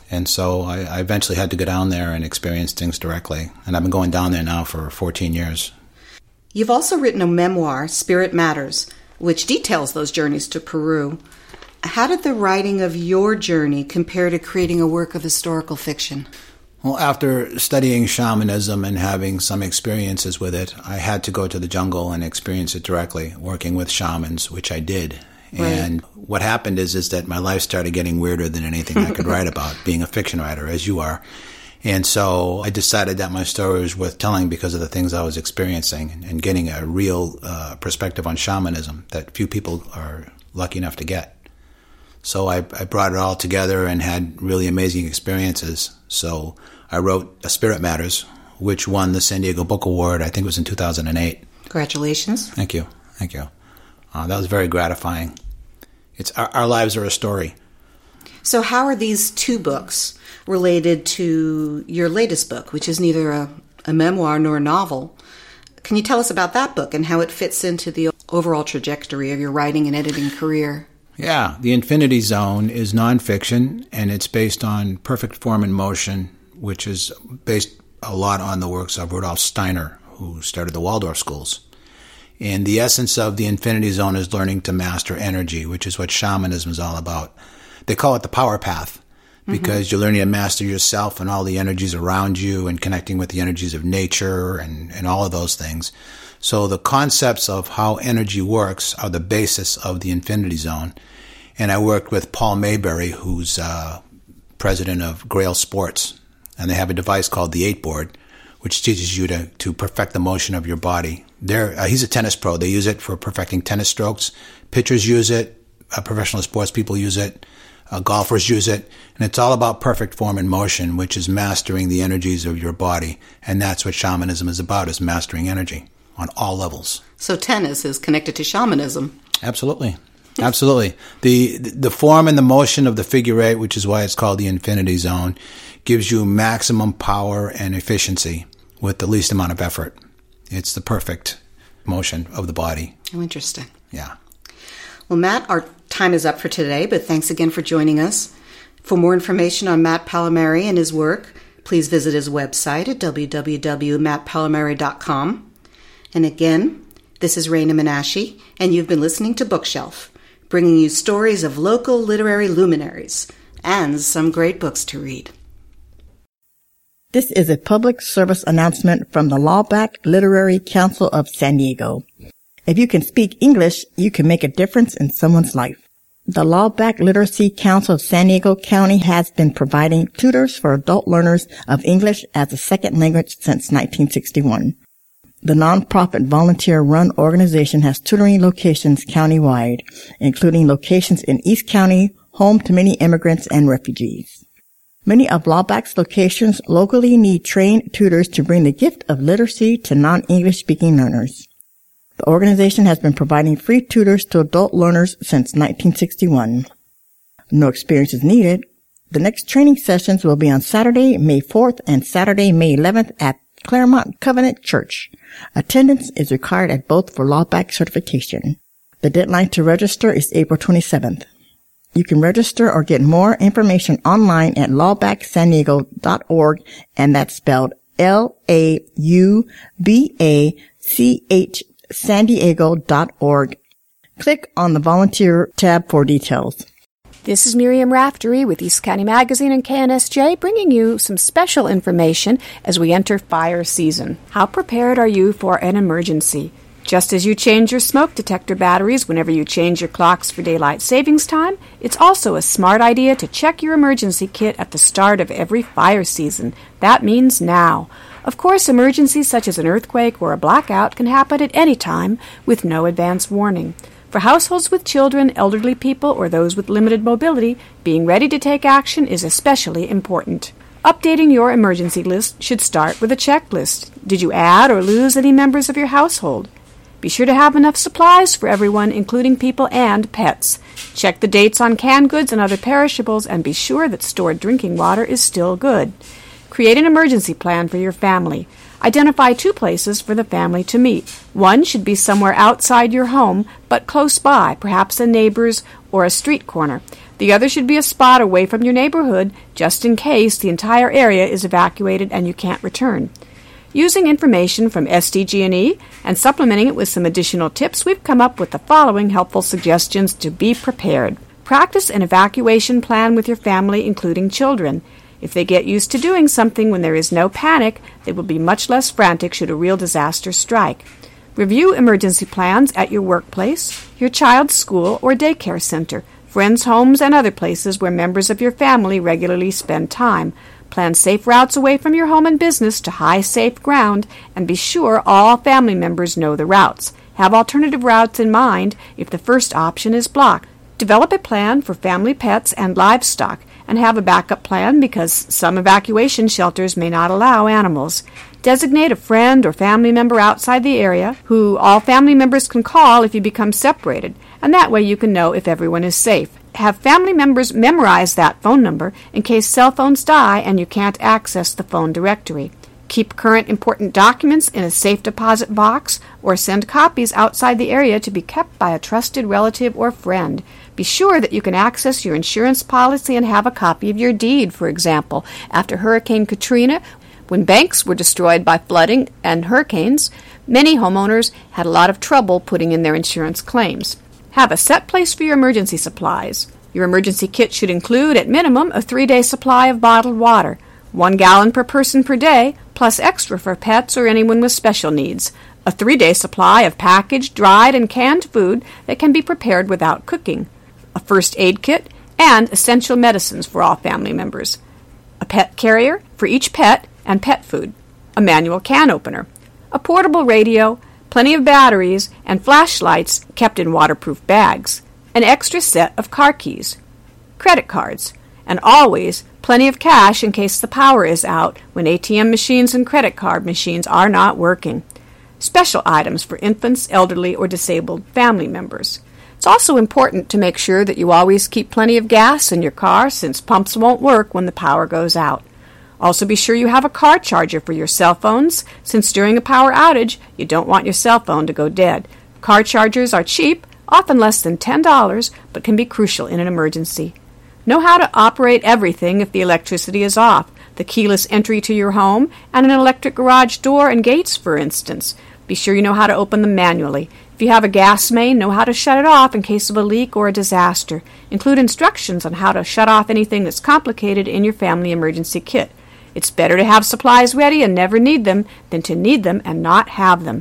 And so I eventually had to go down there and experience things directly. And I've been going down there now for 14 years. You've also written a memoir, Spirit Matters, which details those journeys to Peru. How did the writing of your journey compare to creating a work of historical fiction? Well, after studying shamanism and having some experiences with it, I had to go to the jungle and experience it directly, working with shamans, which I did. Right. And what happened is that my life started getting weirder than anything I could write about, being a fiction writer, as you are. And so I decided that my story was worth telling because of the things I was experiencing and getting a real perspective on shamanism that few people are lucky enough to get. So I brought it all together and had really amazing experiences. So I wrote Spirit Matters, which won the San Diego Book Award, I think it was in 2008. Congratulations. Thank you. That was very gratifying. It's our lives are a story. So how are these two books related to your latest book, which is neither a memoir nor a novel? Can you tell us about that book and how it fits into the overall trajectory of your writing and editing career? Yeah, The Infinity Zone is nonfiction, and it's based on Perfect Form and Motion, which is based a lot on the works of Rudolf Steiner, who started the Waldorf schools. And the essence of the Infinity Zone is learning to master energy, which is what shamanism is all about. They call it the power path because you're learning to master yourself and all the energies around you and connecting with the energies of nature and all of those things. So the concepts of how energy works are the basis of the Infinity Zone. And I worked with Paul Mayberry, who's president of Grail Sports. And they have a device called the 8-board, which teaches you to perfect the motion of your body. He's a tennis pro. They use it for perfecting tennis strokes. Pitchers use it. Professional sports people use it. Golfers use it. And it's all about perfect form and motion, which is mastering the energies of your body. And that's what shamanism is about, is mastering energy on all levels. So tennis is connected to shamanism. Absolutely. Absolutely. The form and the motion of the figure eight, which is why it's called the Infinity Zone, gives you maximum power and efficiency with the least amount of effort. It's the perfect motion of the body. Oh, interesting. Yeah. Well, Matt, our time is up for today, but thanks again for joining us. For more information on Matt Pallamary and his work, please visit his website at www.mattpallamary.com. And again, this is Raina Menashe, and you've been listening to Bookshelf, bringing you stories of local literary luminaries and some great books to read. This is a public service announcement from the Lawback Literary Council of San Diego. If you can speak English, you can make a difference in someone's life. The Lawback Literacy Council of San Diego County has been providing tutors for adult learners of English as a second language since 1961. The nonprofit volunteer-run organization has tutoring locations countywide, including locations in East County, home to many immigrants and refugees. Many of Lawback's locations locally need trained tutors to bring the gift of literacy to non-English speaking learners. The organization has been providing free tutors to adult learners since 1961. No experience is needed. The next training sessions will be on Saturday, May 4th and Saturday, May 11th at Claremont Covenant Church. Attendance is required at both for Lawback certification. The deadline to register is April 27th. You can register or get more information online at lawbacksandiego.org, and that's spelled LAUBACH sandiego.org. Click on the volunteer tab for details. This is Miriam Raftery with East County Magazine and KNSJ, bringing you some special information as we enter fire season. How prepared are you for an emergency? Just as you change your smoke detector batteries whenever you change your clocks for daylight savings time, it's also a smart idea to check your emergency kit at the start of every fire season. That means now. Of course, emergencies such as an earthquake or a blackout can happen at any time with no advance warning. For households with children, elderly people, or those with limited mobility, being ready to take action is especially important. Updating your emergency list should start with a checklist. Did you add or lose any members of your household? Be sure to have enough supplies for everyone, including people and pets. Check the dates on canned goods and other perishables, and be sure that stored drinking water is still good. Create an emergency plan for your family. Identify 2 places for the family to meet. One should be somewhere outside your home, but close by, perhaps a neighbor's or a street corner. The other should be a spot away from your neighborhood, just in case the entire area is evacuated and you can't return. Using information from SDG&E and supplementing it with some additional tips, we've come up with the following helpful suggestions to be prepared. Practice an evacuation plan with your family, including children. If they get used to doing something when there is no panic, they will be much less frantic should a real disaster strike. Review emergency plans at your workplace, your child's school or daycare center, friends' homes, and other places where members of your family regularly spend time. Plan safe routes away from your home and business to high, safe ground, and be sure all family members know the routes. Have alternative routes in mind if the first option is blocked. Develop a plan for family pets and livestock, and have a backup plan because some evacuation shelters may not allow animals. Designate a friend or family member outside the area who all family members can call if you become separated, and that way you can know if everyone is safe. Have family members memorize that phone number in case cell phones die and you can't access the phone directory. Keep current important documents in a safe deposit box or send copies outside the area to be kept by a trusted relative or friend. Be sure that you can access your insurance policy and have a copy of your deed, for example. After Hurricane Katrina, when banks were destroyed by flooding and hurricanes, many homeowners had a lot of trouble putting in their insurance claims. Have a set place for your emergency supplies. Your emergency kit should include, at minimum, a 3-day supply of bottled water, 1 gallon per person per day, plus extra for pets or anyone with special needs. A 3-day supply of packaged, dried, and canned food that can be prepared without cooking. A first aid kit, and essential medicines for all family members. A pet carrier for each pet and pet food. A manual can opener. A portable radio, plenty of batteries, and flashlights kept in waterproof bags. An extra set of car keys. Credit cards. And always plenty of cash in case the power is out when ATM machines and credit card machines are not working. Special items for infants, elderly, or disabled family members. It's also important to make sure that you always keep plenty of gas in your car since pumps won't work when the power goes out. Also be sure you have a car charger for your cell phones since during a power outage you don't want your cell phone to go dead. Car chargers are cheap, often less than $10, but can be crucial in an emergency. Know how to operate everything if the electricity is off, the keyless entry to your home, and an electric garage door and gates, for instance. Be sure you know how to open them manually. If you have a gas main, know how to shut it off in case of a leak or a disaster. Include instructions on how to shut off anything that's complicated in your family emergency kit. It's better to have supplies ready and never need them than to need them and not have them.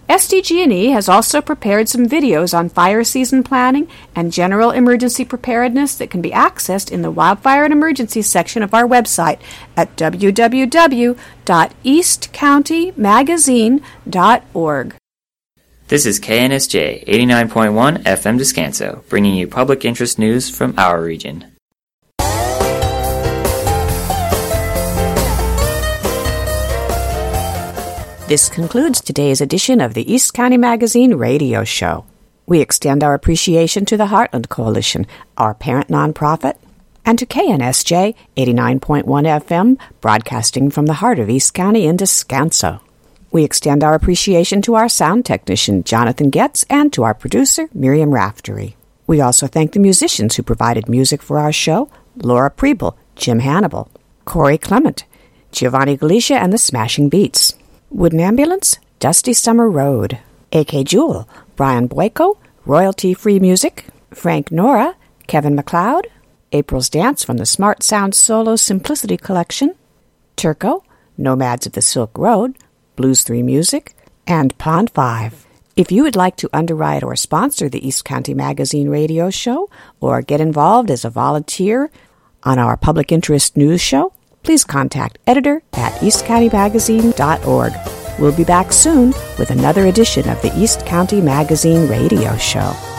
SDG&E has also prepared some videos on fire season planning and general emergency preparedness that can be accessed in the Wildfire and Emergency section of our website at www.eastcountymagazine.org. This is KNSJ 89.1 FM Descanso, bringing you public interest news from our region. This concludes today's edition of the East County Magazine radio show. We extend our appreciation to the Heartland Coalition, our parent nonprofit, and to KNSJ 89.1 FM, broadcasting from the heart of East County in Descanso. We extend our appreciation to our sound technician, Jonathan Getz, and to our producer, Miriam Raftery. We also thank the musicians who provided music for our show, Laura Preble, Jim Hannibal, Corey Clement, Giovanni Galicia and the Smashing Beats, Wooden Ambulance, Dusty Summer Road, A.K. Jewel, Brian Boyko, Royalty Free Music, Frank Nora, Kevin MacLeod, April's Dance from the Smart Sound Solo Simplicity Collection, Turco, Nomads of the Silk Road, Blues 3 Music, and Pond 5. If you would like to underwrite or sponsor the East County Magazine radio show or get involved as a volunteer on our public interest news show, please contact editor@eastcountymagazine.org. We'll be back soon with another edition of the East County Magazine radio show.